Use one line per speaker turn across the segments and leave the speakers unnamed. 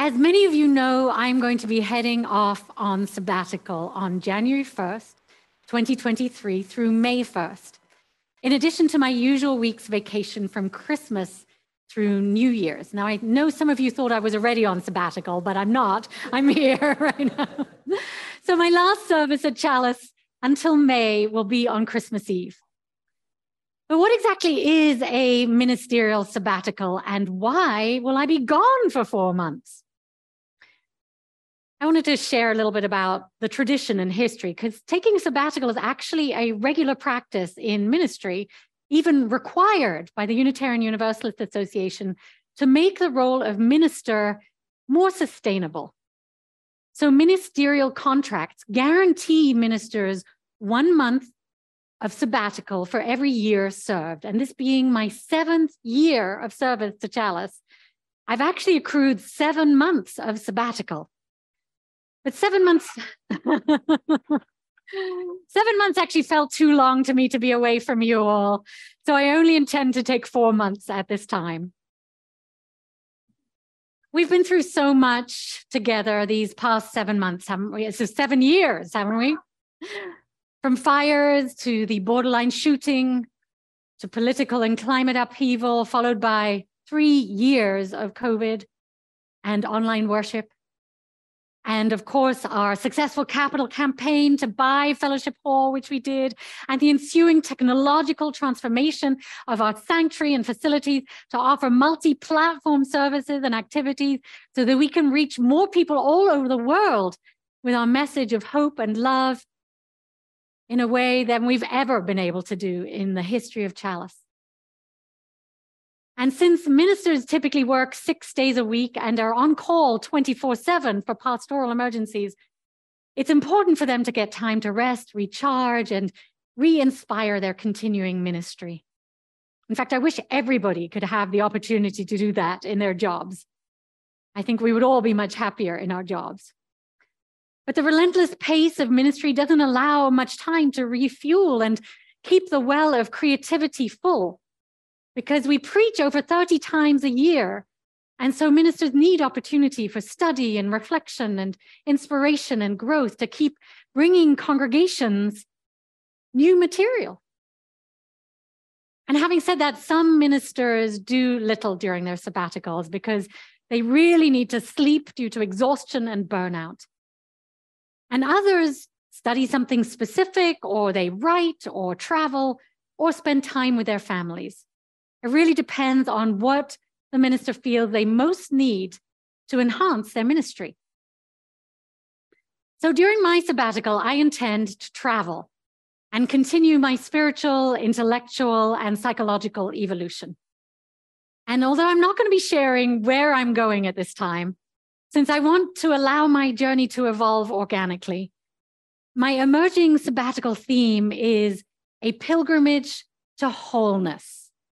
As many of you know, I'm going to be heading off on sabbatical on January 1st, 2023 through May 1st, in addition to my usual week's vacation from Christmas through New Year's. Now, I know some of you thought I was already on sabbatical, but I'm not. I'm here right now. So my last service at Chalice until May will be on Christmas Eve. But what exactly is a ministerial sabbatical, and why will I be gone for 4 months? I wanted to share a little bit about the tradition and history, because taking a sabbatical is actually a regular practice in ministry, even required by the Unitarian Universalist Association to make the role of minister more sustainable. So ministerial contracts guarantee ministers 1 month of sabbatical for every year served. And this being my 7th year of service to Chalice, I've actually accrued 7 months of sabbatical. But 7 months, 7 months actually felt too long to me to be away from you all. So I only intend to take 4 months at this time. We've been through so much together these past 7 months, haven't we? So 7 years, haven't we? From fires to the borderline shooting to political and climate upheaval, followed by 3 years of COVID and online worship. And of course, our successful capital campaign to buy Fellowship Hall, which we did, and the ensuing technological transformation of our sanctuary and facilities to offer multi-platform services and activities so that we can reach more people all over the world with our message of hope and love in a way than we've ever been able to do in the history of Chalice. And since ministers typically work 6 days a week and are on call 24/7 for pastoral emergencies, it's important for them to get time to rest, recharge, and re-inspire their continuing ministry. In fact, I wish everybody could have the opportunity to do that in their jobs. I think we would all be much happier in our jobs. But the relentless pace of ministry doesn't allow much time to refuel and keep the well of creativity full, because we preach over 30 times a year. And so ministers need opportunity for study and reflection and inspiration and growth to keep bringing congregations new material. And having said that, some ministers do little during their sabbaticals because they really need to sleep due to exhaustion and burnout. And others study something specific, or they write or travel or spend time with their families. It really depends on what the minister feels they most need to enhance their ministry. So during my sabbatical, I intend to travel and continue my spiritual, intellectual, and psychological evolution. And although I'm not going to be sharing where I'm going at this time, since I want to allow my journey to evolve organically, my emerging sabbatical theme is a pilgrimage to wholeness.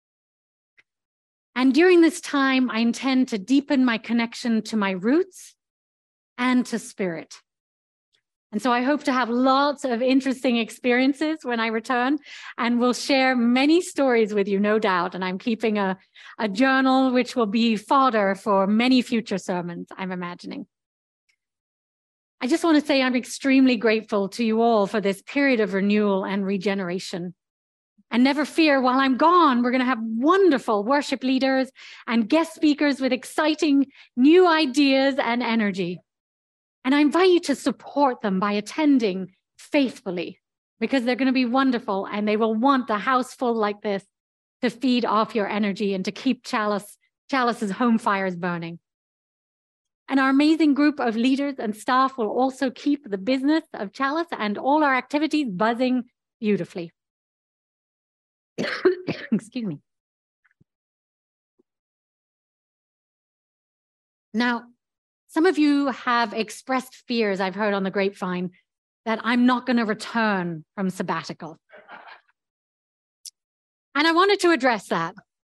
And during this time, I intend to deepen my connection to my roots and to spirit. And so I hope to have lots of interesting experiences when I return, and will share many stories with you, no doubt. And I'm keeping a journal which will be fodder for many future sermons, I'm imagining. I just want to say I'm extremely grateful to you all for this period of renewal and regeneration. And never fear, while I'm gone, we're going to have wonderful worship leaders and guest speakers with exciting new ideas and energy. And I invite you to support them by attending faithfully, because they're going to be wonderful, and they will want a house full like this to feed off your energy and to keep Chalice's home fires burning. And our amazing group of leaders and staff will also keep the business of Chalice and all our activities buzzing beautifully. Excuse me. Now, some of you have expressed fears, I've heard on the grapevine, that I'm not going to return from sabbatical. And I wanted to address that.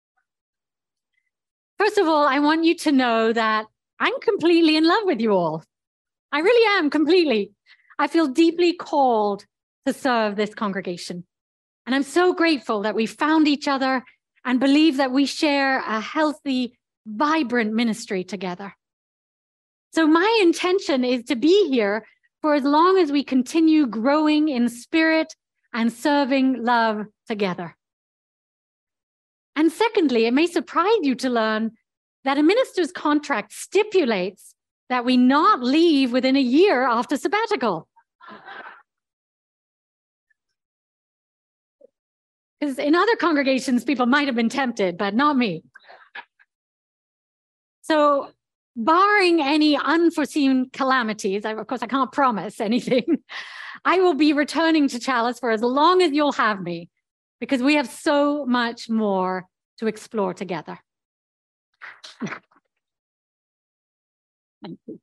First of all, I want you to know that I'm completely in love with you all. I really am, completely. I feel deeply called to serve this congregation. And I'm so grateful that we found each other and believe that we share a healthy, vibrant ministry together. So my intention is to be here for as long as we continue growing in spirit and serving love together. And secondly, it may surprise you to learn that a minister's contract stipulates that we not leave within a year after sabbatical. Because in other congregations, people might have been tempted, but not me. So barring any unforeseen calamities, of course, I can't promise anything, I will be returning to Chalice for as long as you'll have me, because we have so much more to explore together. Thank you.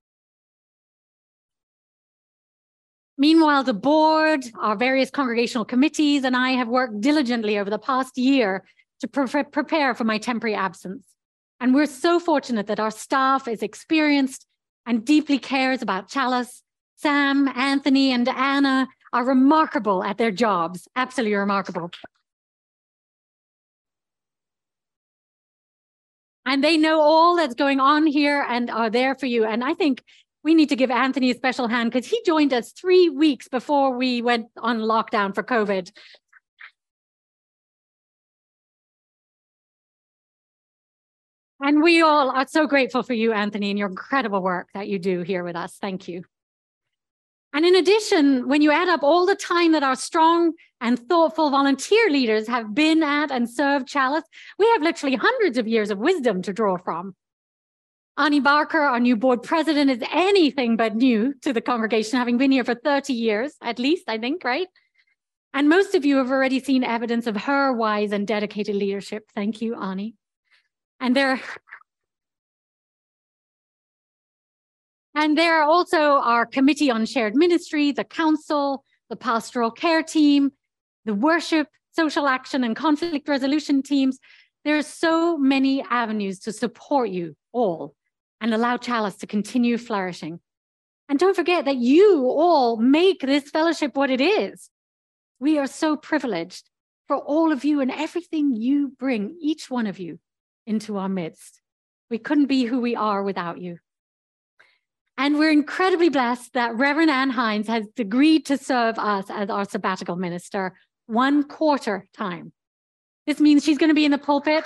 Meanwhile, the board, our various congregational committees, and I have worked diligently over the past year to prepare for my temporary absence. And we're so fortunate that our staff is experienced and deeply cares about Chalice. Sam, Anthony, and Anna are remarkable at their jobs, absolutely remarkable. And they know all that's going on here and are there for you. And I think we need to give Anthony a special hand because he joined us 3 weeks before we went on lockdown for COVID. And we all are so grateful for you, Anthony, and your incredible work that you do here with us. Thank you. And in addition, when you add up all the time that our strong and thoughtful volunteer leaders have been at and served Chalice, we have literally hundreds of years of wisdom to draw from. Ani Barker, our new board president, is anything but new to the congregation, having been here for 30 years, at least, I think, right? And most of you have already seen evidence of her wise and dedicated leadership. Thank you, Ani. And there are also our committee on shared ministry, the council, the pastoral care team, the worship, social action, and conflict resolution teams. There are so many avenues to support you all and allow Chalice to continue flourishing. And don't forget that you all make this fellowship what it is. We are so privileged for all of you and everything you bring, each one of you, into our midst. We couldn't be who we are without you. And we're incredibly blessed that Reverend Ann Hines has agreed to serve us as our sabbatical minister 1/4 time. This means she's going to be in the pulpit.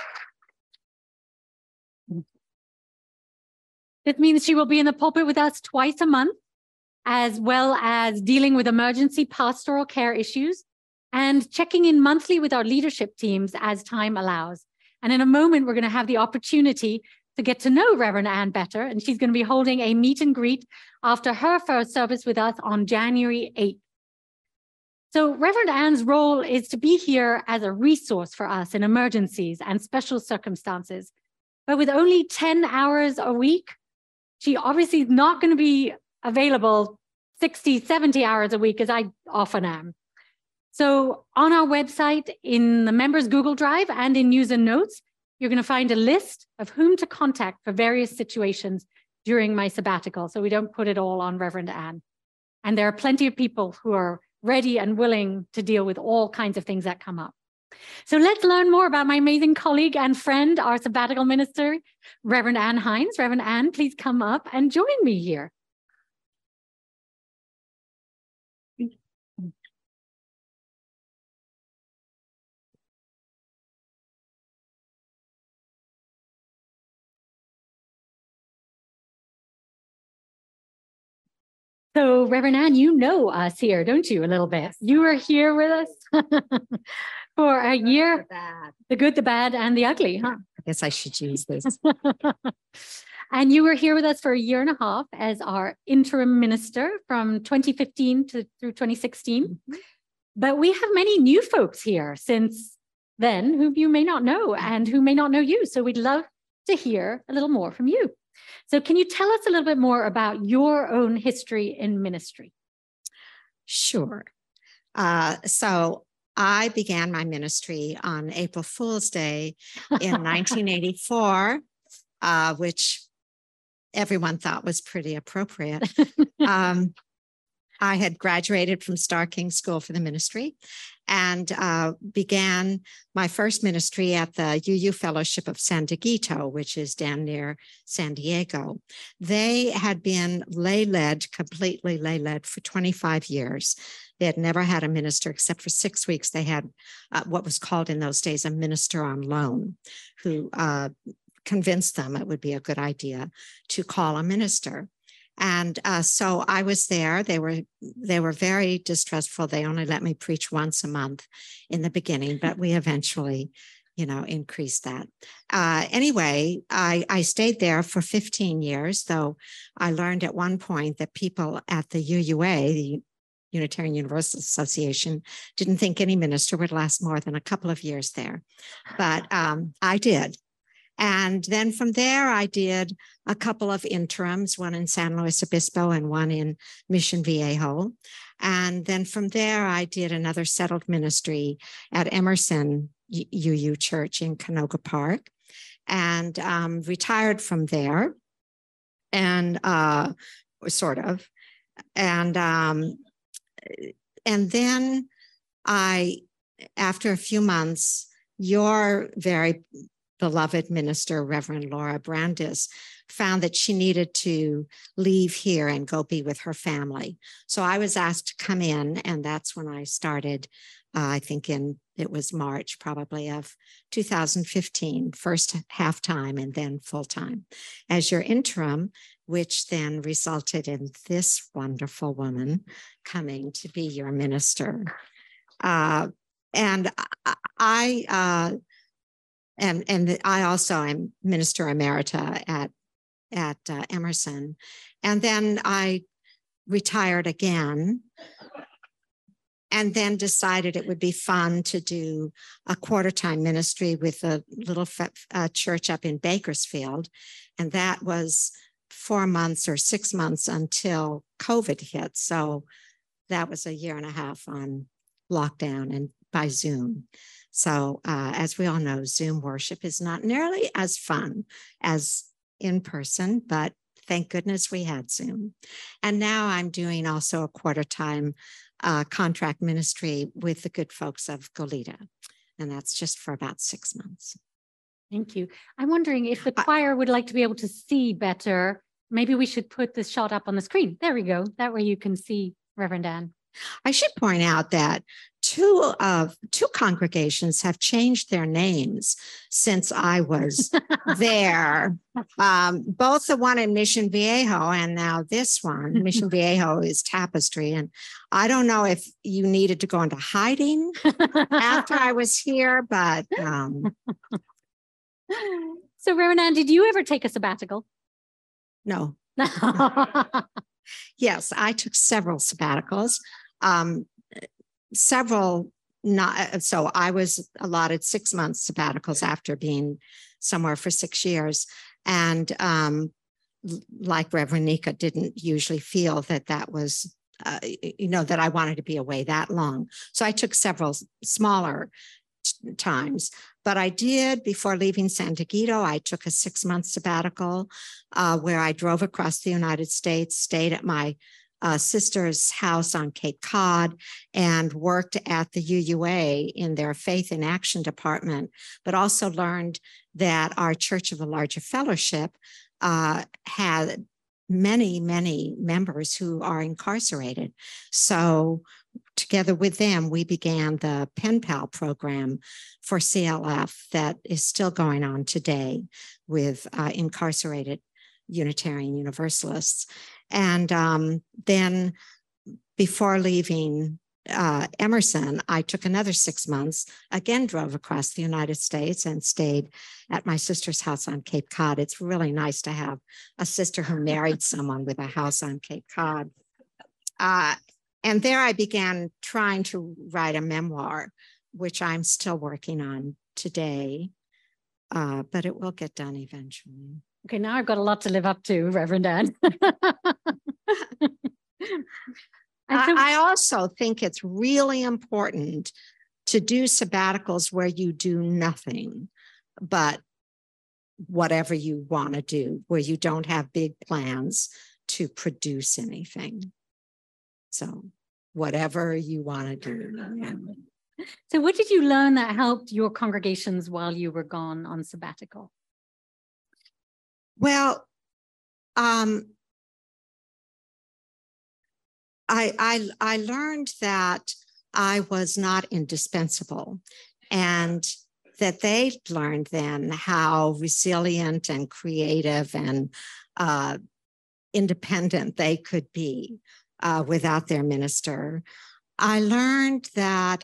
This means she will be in the pulpit with us twice a month, as well as dealing with emergency pastoral care issues and checking in monthly with our leadership teams as time allows. And in a moment, we're going to have the opportunity to get to know Reverend Ann better, and she's going to be holding a meet and greet after her first service with us on January 8th. So Reverend Ann's role is to be here as a resource for us in emergencies and special circumstances. But with only 10 hours a week, she obviously is not going to be available 60, 70 hours a week as I often am. So on our website, in the members' Google Drive and in news and notes, you're going to find a list of whom to contact for various situations during my sabbatical. So we don't put it all on Reverend Ann. And there are plenty of people who are ready and willing to deal with all kinds of things that come up. So let's learn more about my amazing colleague and friend, our sabbatical minister, Reverend Ann Hines. Reverend Ann, please come up and join me here. So Reverend Ann, you know us here, don't you, a little bit? You were here with us for a year. The good, the bad, and the ugly, huh?
I guess I should use this.
And you were here with us for 1.5 years as our interim minister from 2015 through 2016. Mm-hmm. But we have many new folks here since then who you may not know and who may not know you. So we'd love to hear a little more from you. So can you tell us a little bit more about your own history in ministry?
Sure. So I began my ministry on April Fool's Day in 1984, which everyone thought was pretty appropriate. I had graduated from Starr King School for the Ministry, and began my first ministry at the UU Fellowship of San Dieguito, which is down near San Diego. They had been lay-led, completely lay-led for 25 years. They had never had a minister except for 6 weeks. They had what was called in those days a minister on loan who convinced them it would be a good idea to call a minister. And so I was there. They were very distrustful. They only let me preach once a month in the beginning, but we eventually, increased that. Anyway, I stayed there for 15 years, though I learned at one point that people at the UUA, the Unitarian Universalist Association, didn't think any minister would last more than a couple of years there. But I did. And then from there, I did a couple of interims, one in San Luis Obispo and one in Mission Viejo. And then from there, I did another settled ministry at Emerson UU Church in Canoga Park, and retired from there, and sort of. And then after a few months, your very beloved minister, Reverend Laura Brandis, found that she needed to leave here and go be with her family. So I was asked to come in, and that's when I started, I think it was March probably of 2015, first half-time and then full-time as your interim, which then resulted in this wonderful woman coming to be your minister. And I also am Minister Emerita at Emerson. And then I retired again, and then decided it would be fun to do a quarter-time ministry with a little church up in Bakersfield. And that was 4 months or 6 months until COVID hit. So that was a year and a half on lockdown and by Zoom. So as we all know, Zoom worship is not nearly as fun as in person, but thank goodness we had Zoom. And now I'm doing also a quarter-time contract ministry with the good folks of Goleta. And that's just for about 6 months.
Thank you. I'm wondering if the choir would like to be able to see better. Maybe we should put this shot up on the screen. There we go. That way you can see Reverend Ann.
I should point out that two congregations have changed their names since I was there. Both the one in Mission Viejo and now this one. Mission Viejo is Tapestry. And I don't know if you needed to go into hiding after I was here, but...
So Reverend Ann, did you ever take a sabbatical?
No. Yes, I took several sabbaticals. So I was allotted 6 months sabbaticals after being somewhere for 6 years. And like Reverend Nika, didn't usually feel that was, that I wanted to be away that long. So I took several smaller times. But I did, before leaving San Dieguito, I took a 6-month sabbatical where I drove across the United States, stayed at my sister's house on Cape Cod, and worked at the UUA in their Faith in Action department, but also learned that our Church of the Larger Fellowship had many, many members who are incarcerated. So together with them, we began the Pen Pal program for CLF that is still going on today with incarcerated Unitarian Universalists. And then before leaving Emerson, I took another 6 months, again drove across the United States and stayed at my sister's house on Cape Cod. It's really nice to have a sister who married someone with a house on Cape Cod. And there I began trying to write a memoir, which I'm still working on today, but it will get done eventually.
Okay, now I've got a lot to live up to, Reverend Ann.
I also think it's really important to do sabbaticals where you do nothing but whatever you want to do, where you don't have big plans to produce anything. So whatever you want to do.
So what did you learn that helped your congregations while you were gone on sabbatical?
Well, I learned that I was not indispensable, and that they learned then how resilient and creative and independent they could be without their minister. I learned that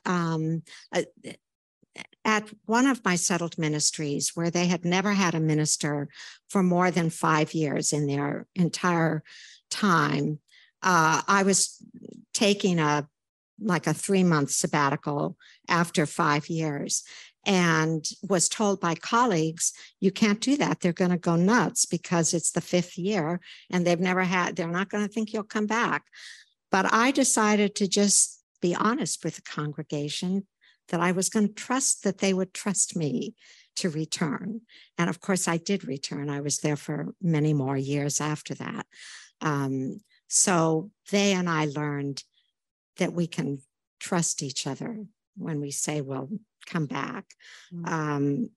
at one of my settled ministries, where they had never had a minister for more than 5 years in their entire time, I was taking like a 3-month sabbatical after 5 years, and was told by colleagues, you can't do that. They're going to go nuts because it's the 5th year and they're not going to think you'll come back. But I decided to just be honest with the congregation that I was going to trust that they would trust me to return. And of course, I did return. I was there for many more years after that. So they and I learned that we can trust each other when we say, well, come back. And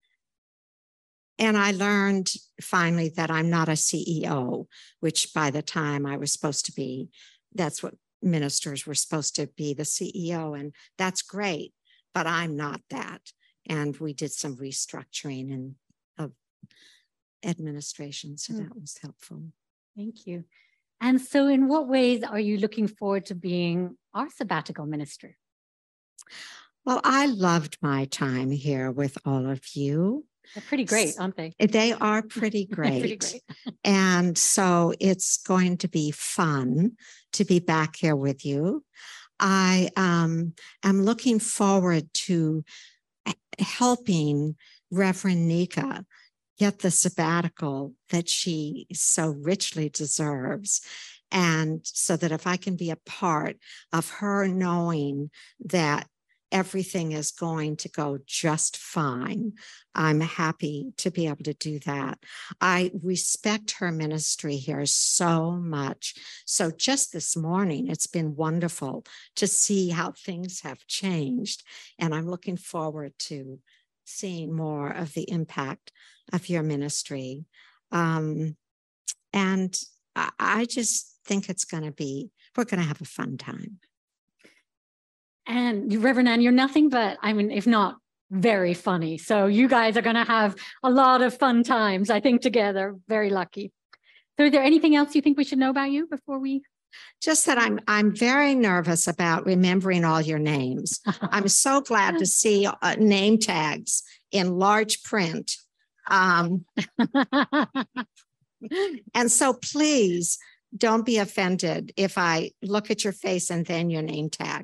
I learned finally that I'm not a CEO, which by the time I was supposed to be, that's what ministers were supposed to be, the CEO. And that's great, but I'm not that. And we did some restructuring of administration. So that was helpful.
Thank you. And so in what ways are you looking forward to being our sabbatical minister?
Well, I loved my time here with all of you.
They're pretty great, aren't they?
They are pretty great.
Pretty great.
And so it's going to be fun to be back here with you. I am looking forward to helping Reverend Nika get the sabbatical that she so richly deserves. And so that if I can be a part of her knowing that everything is going to go just fine, I'm happy to be able to do that. I respect her ministry here so much. So just this morning, it's been wonderful to see how things have changed. And I'm looking forward to seeing more of the impact of your ministry. And I just think we're going to have a fun time.
And Reverend Ann, you're nothing but, if not very funny. So you guys are going to have a lot of fun times, I think, together. Very lucky. So is there anything else you think we should know about you before we?
Just that I'm very nervous about remembering all your names. I'm so glad to see name tags in large print. And so please don't be offended if I look at your face and then your name tag.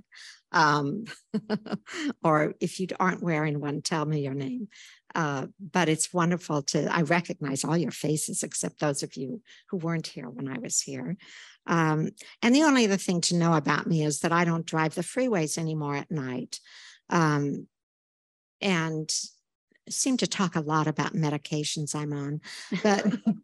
Or if you aren't wearing one, tell me your name. But it's wonderful I recognize all your faces except those of you who weren't here when I was here. And the only other thing to know about me is that I don't drive the freeways anymore at night. And seem to talk a lot about medications I'm on, but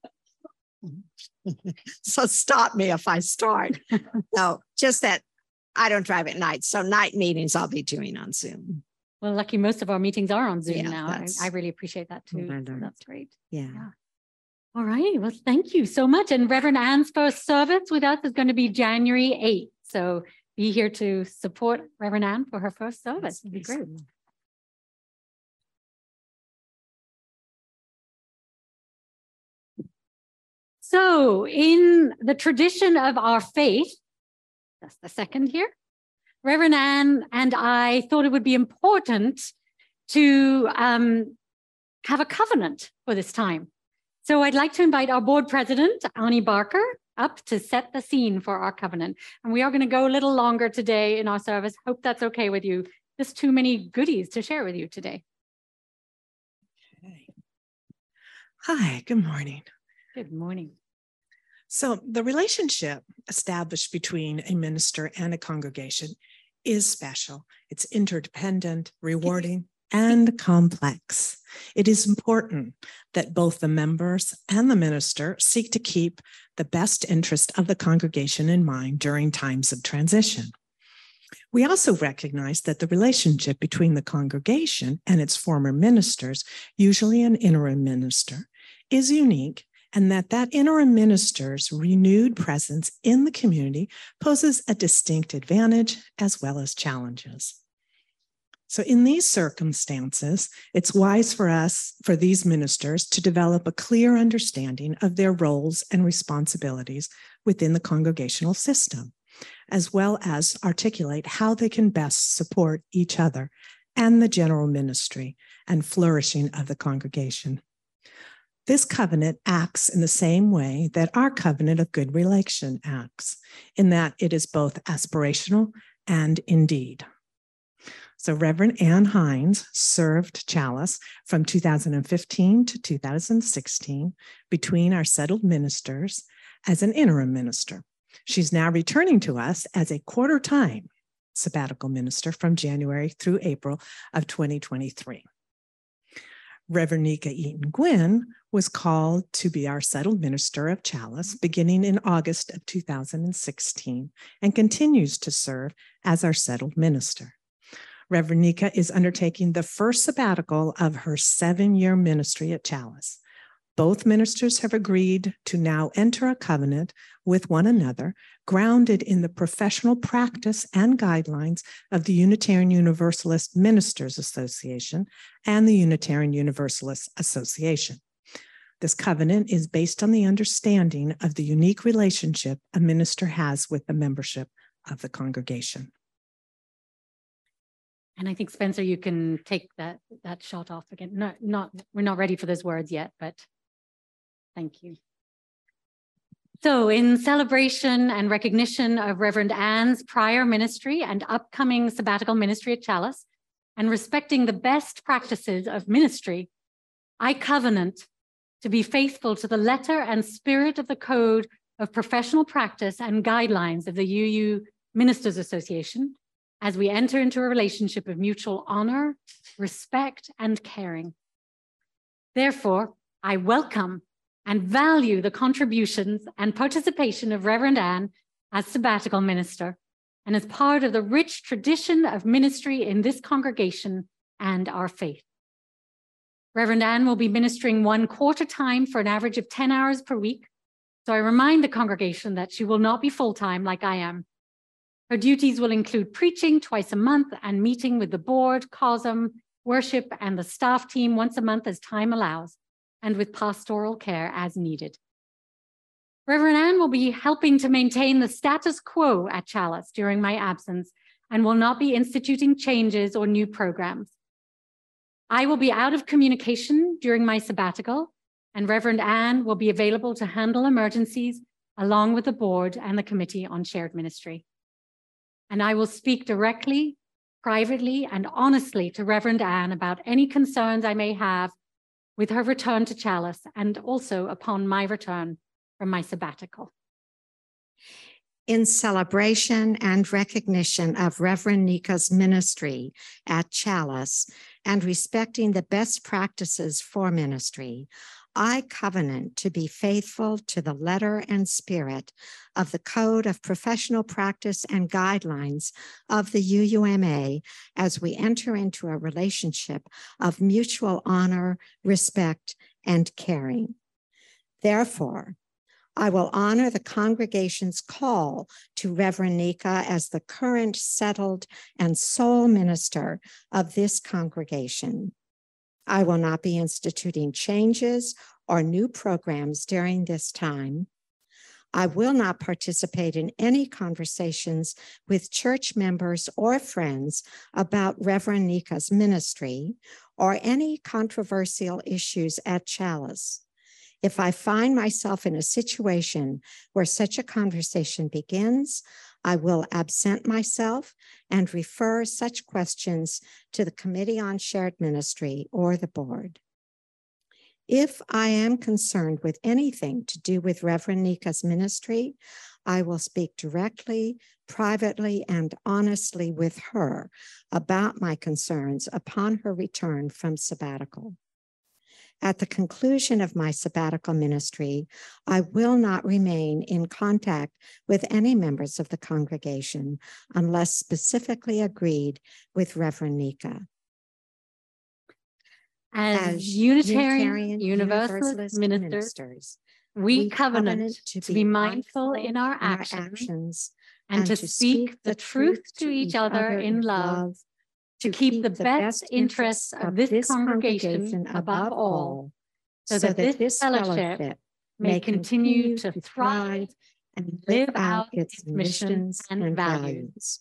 so stop me if I start. No, just that I don't drive at night. So night meetings I'll be doing on Zoom.
Well, lucky most of our meetings are on Zoom now. I really appreciate that too. So that's great.
Yeah.
All right. Well, thank you so much. And Reverend Ann's first service with us is going to be January 8th. So be here to support Reverend Ann for her first service. It'd be great. So in the tradition of our faith, just a second here, Reverend Ann and I thought it would be important to have a covenant for this time. So I'd like to invite our board president, Annie Barker, up to set the scene for our covenant. And we are going to go a little longer today in our service. Hope that's okay with you. There's too many goodies to share with you today.
Okay. Hi, good morning.
Good morning.
So the relationship established between a minister and a congregation is special. It's interdependent, rewarding, and complex. It is important that both the members and the minister seek to keep the best interest of the congregation in mind during times of transition. We also recognize that the relationship between the congregation and its former ministers, usually an interim minister, is unique, and that interim minister's renewed presence in the community poses a distinct advantage as well as challenges. So in these circumstances, it's wise for these ministers to develop a clear understanding of their roles and responsibilities within the congregational system, as well as articulate how they can best support each other and the general ministry and flourishing of the congregation. This covenant acts in the same way that our covenant of good relation acts, in that it is both aspirational and indeed. So Reverend Ann Hines served Chalice from 2015 to 2016 between our settled ministers as an interim minister. She's now returning to us as a quarter-time sabbatical minister from January through April of 2023. Reverend Nika Eaton Gwynn was called to be our settled minister of Chalice beginning in August of 2016 and continues to serve as our settled minister. Reverend Nika is undertaking the first sabbatical of her 7-year ministry at Chalice. Both ministers have agreed to now enter a covenant with one another, grounded in the professional practice and guidelines of the Unitarian Universalist Ministers Association and the Unitarian Universalist Association. This covenant is based on the understanding of the unique relationship a minister has with the membership of the congregation.
And I think, Spencer, you can take that shot off again. We're not ready for those words yet, but thank you. So in celebration and recognition of Reverend Ann's prior ministry and upcoming sabbatical ministry at Chalice, and respecting the best practices of ministry, I covenant to be faithful to the letter and spirit of the Code of Professional Practice and Guidelines of the UU Ministers Association, as we enter into a relationship of mutual honor, respect, and caring. Therefore, I welcome and value the contributions and participation of Reverend Ann as sabbatical minister and as part of the rich tradition of ministry in this congregation and our faith. Reverend Ann will be ministering 1/4 time for an average of 10 hours per week, so I remind the congregation that she will not be full-time like I am. Her duties will include preaching twice a month and meeting with the board, COSM, worship, and the staff team once a month as time allows, and with pastoral care as needed. Reverend Ann will be helping to maintain the status quo at Chalice during my absence and will not be instituting changes or new programs. I will be out of communication during my sabbatical, and Reverend Ann will be available to handle emergencies along with the board and the Committee on Shared Ministry. And I will speak directly, privately, and honestly to Reverend Ann about any concerns I may have with her return to Chalice and also upon my return from my sabbatical.
In celebration and recognition of Reverend Nika's ministry at Chalice and respecting the best practices for ministry, I covenant to be faithful to the letter and spirit of the Code of Professional Practice and Guidelines of the UUMA as we enter into a relationship of mutual honor, respect, and caring. Therefore, I will honor the congregation's call to Reverend Nika as the current settled and sole minister of this congregation. I will not be instituting changes or new programs during this time. I will not participate in any conversations with church members or friends about Reverend Nika's ministry or any controversial issues at Chalice. If I find myself in a situation where such a conversation begins, I will absent myself and refer such questions to the Committee on Shared Ministry or the board. If I am concerned with anything to do with Reverend Nika's ministry, I will speak directly, privately, and honestly with her about my concerns upon her return from sabbatical. At the conclusion of my sabbatical ministry, I will not remain in contact with any members of the congregation unless specifically agreed with Reverend Nika.
As Unitarian Universalist ministers, we covenant to be mindful in our actions and to speak the truth to each other in love, to keep the best interests of this congregation above all, so that this fellowship may continue to thrive and live out its missions and values.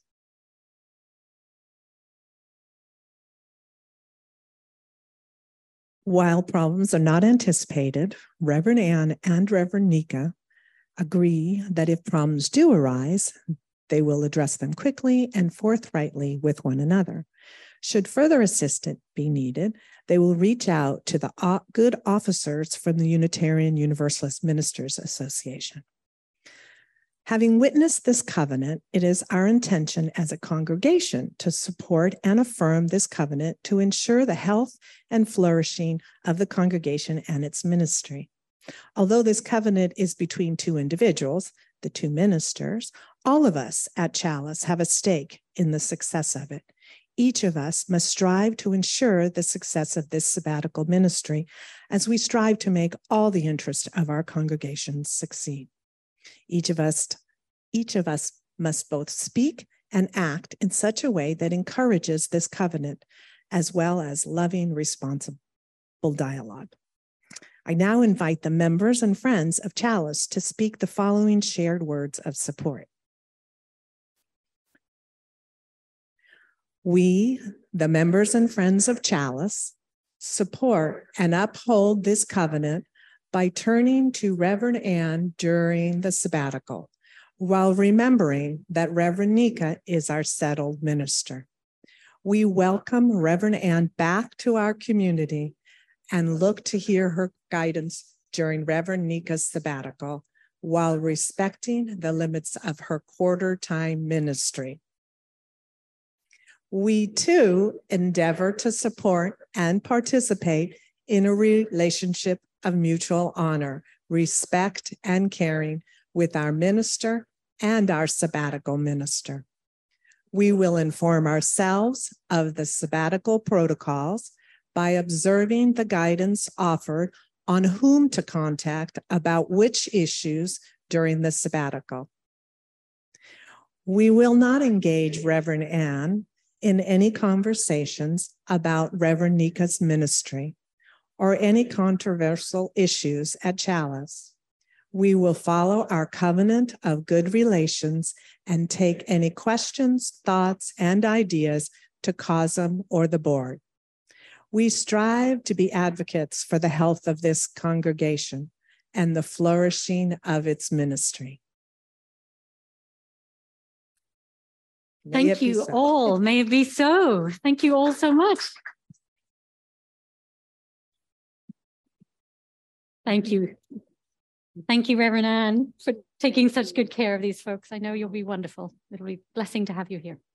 While problems are not anticipated, Reverend Ann and Reverend Nika agree that if problems do arise, they will address them quickly and forthrightly with one another. Should further assistance be needed, they will reach out to the good officers from the Unitarian Universalist Ministers Association. Having witnessed this covenant, it is our intention as a congregation to support and affirm this covenant to ensure the health and flourishing of the congregation and its ministry. Although this covenant is between two individuals, the two ministers, all of us at Chalice have a stake in the success of it. Each of us must strive to ensure the success of this sabbatical ministry as we strive to make all the interests of our congregation succeed. Each of us must both speak and act in such a way that encourages this covenant, as well as loving, responsible dialogue. I now invite the members and friends of Chalice to speak the following shared words of support. We, the members and friends of Chalice, support and uphold this covenant by turning to Reverend Ann during the sabbatical, while remembering that Reverend Nika is our settled minister. We welcome Reverend Ann back to our community and look to hear her guidance during Reverend Nika's sabbatical, while respecting the limits of her quarter-time ministry. We too endeavor to support and participate in a relationship of mutual honor, respect, and caring with our minister and our sabbatical minister. We will inform ourselves of the sabbatical protocols by observing the guidance offered on whom to contact about which issues during the sabbatical. We will not engage Reverend Ann in any conversations about Reverend Nika's ministry or any controversial issues at Chalice. We will follow our covenant of good relations and take any questions, thoughts, and ideas to COSM or the board. We strive to be advocates for the health of this congregation and the flourishing of its ministry.
Thank you all. May it be so. Thank you all so much. Thank you. Thank you, Reverend Ann, for taking such good care of these folks. I know you'll be wonderful. It'll be a blessing to have you here.